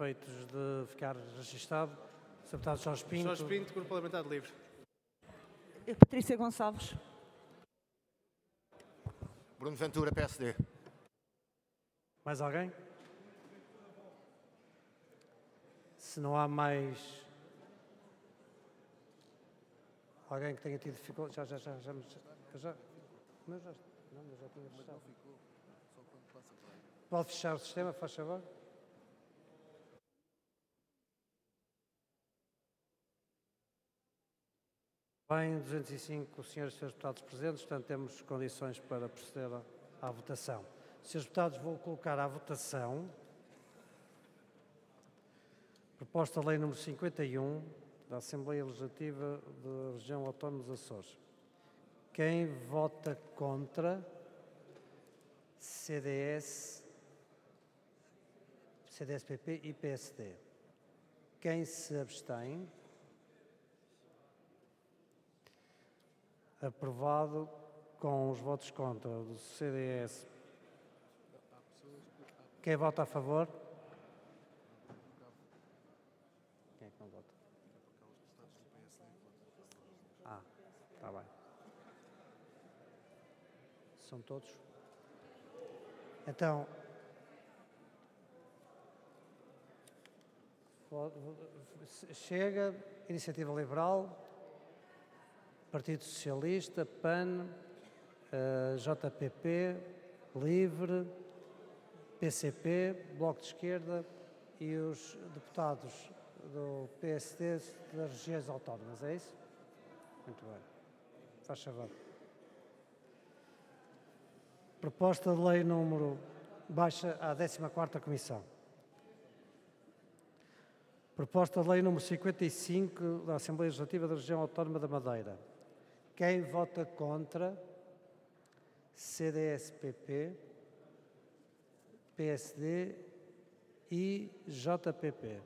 efeitos de ficar registado, Sr. Deputado Jorge Pinto. Jorge Pinto, Grupo Parlamentar Livre. Patrícia Gonçalves. Bruno Ventura, PSD. Mais alguém? Se não há mais alguém que tenha tido dificuldade, mas já tinha fechado. Pode fechar o sistema, faz favor? Bem, 205 senhores e senhores deputados presentes, portanto temos condições para proceder à votação. Senhores deputados, vou colocar à votação proposta de lei número 51 da Assembleia Legislativa da Região Autónoma dos Açores. Quem vota contra? CDS-PP e PSD. Quem se abstém? Aprovado com os votos contra do CDS. Quem vota a favor? Quem é que não vota? Está bem. São todos? Então, Chega, Iniciativa Liberal, Partido Socialista, PAN, JPP, Livre, PCP, Bloco de Esquerda e os deputados do PSD das regiões autónomas, é isso? Muito bem. Faz favor. Proposta de lei número... Baixa à 14ª Comissão. Proposta de lei número 55 da Assembleia Legislativa da Região Autónoma da Madeira. Quem vota contra? CDS-PP, PSD e JPP.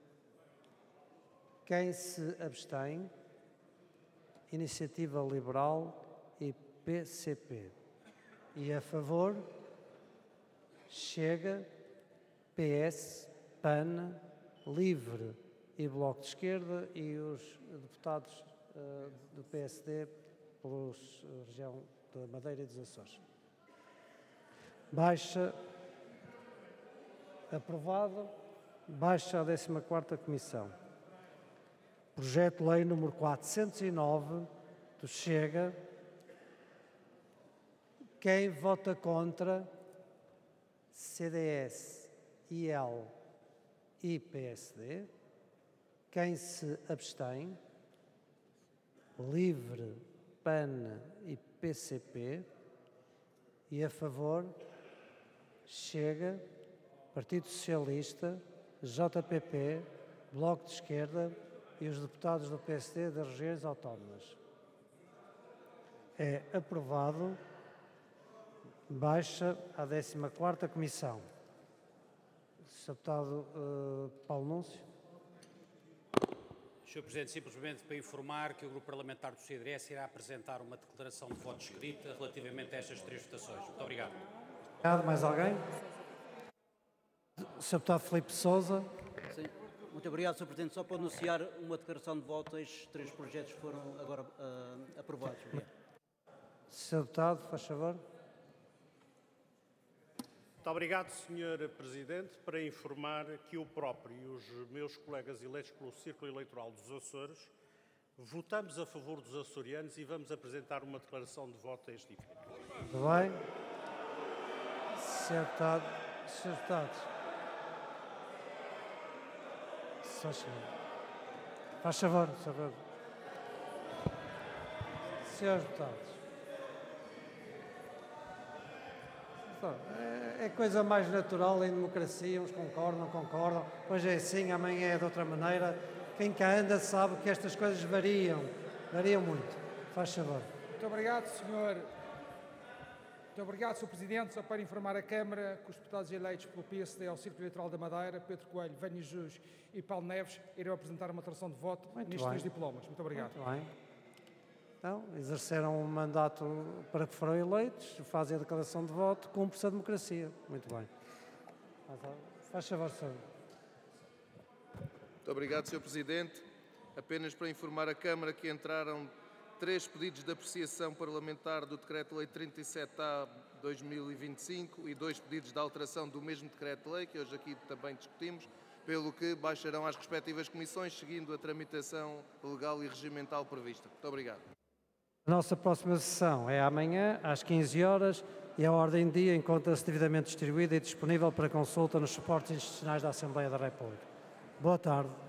Quem se abstém? Iniciativa Liberal e PCP. E a favor? Chega, PS, PAN, Livre e Bloco de Esquerda e os deputados do PSD pela região da Madeira e dos Açores. Baixa, aprovado, baixa à 14ª Comissão. Projeto de lei número 409 do Chega. Quem vota contra? CDS, IL e PSD. Quem se abstém? Livre, PAN e PCP. E a favor? Chega, Partido Socialista, JPP, Bloco de Esquerda e os deputados do PSD das regiões autónomas. É aprovado. Baixa à 14ª Comissão. Sr. Deputado Paulo Núncio. Sr. Presidente, simplesmente para informar que o Grupo Parlamentar do CDS irá apresentar uma declaração de voto escrita relativamente a estas 3 votações. Muito obrigado. Obrigado. Mais alguém? Sr. Deputado Filipe Sousa. Sim. Muito obrigado, Sr. Presidente. Só para anunciar uma declaração de voto, estes 3 projetos foram agora aprovados. Obrigado. Sr. Deputado, faz favor. Muito obrigado, Sr. Presidente, para informar que eu próprio e os meus colegas eleitos pelo Círculo Eleitoral dos Açores votamos a favor dos açorianos e vamos apresentar uma declaração de voto a este efeito. Muito bem. Sr. Deputado, Sr. Deputados. Faz favor, Sr. Deputado. Srs. Deputados. É coisa mais natural em democracia, uns concordam, não concordam, hoje é assim, amanhã é de outra maneira. Quem cá anda sabe que estas coisas variam muito. Faz favor. Muito obrigado, Sr. Presidente. Só para informar a Câmara que os deputados eleitos pelo PSD ao Círculo Eleitoral da Madeira, Pedro Coelho, Vânia Jus e Paulo Neves, irão apresentar uma declaração de voto nestes 3 diplomas. Muito obrigado. Muito bem. Então, exerceram um mandato para que foram eleitos, fazem a declaração de voto, cumpre-se a democracia. Muito bem. Faz favor, senhor. Muito obrigado, Sr. Presidente. Apenas para informar a Câmara que entraram 3 pedidos de apreciação parlamentar do Decreto-Lei 37/2025 e 2 pedidos de alteração do mesmo Decreto-Lei, que hoje aqui também discutimos, pelo que baixarão às respectivas comissões, seguindo a tramitação legal e regimental prevista. Muito obrigado. A nossa próxima sessão é amanhã, às 15 horas, e a ordem de dia encontra-se devidamente distribuída e disponível para consulta nos suportes institucionais da Assembleia da República. Boa tarde.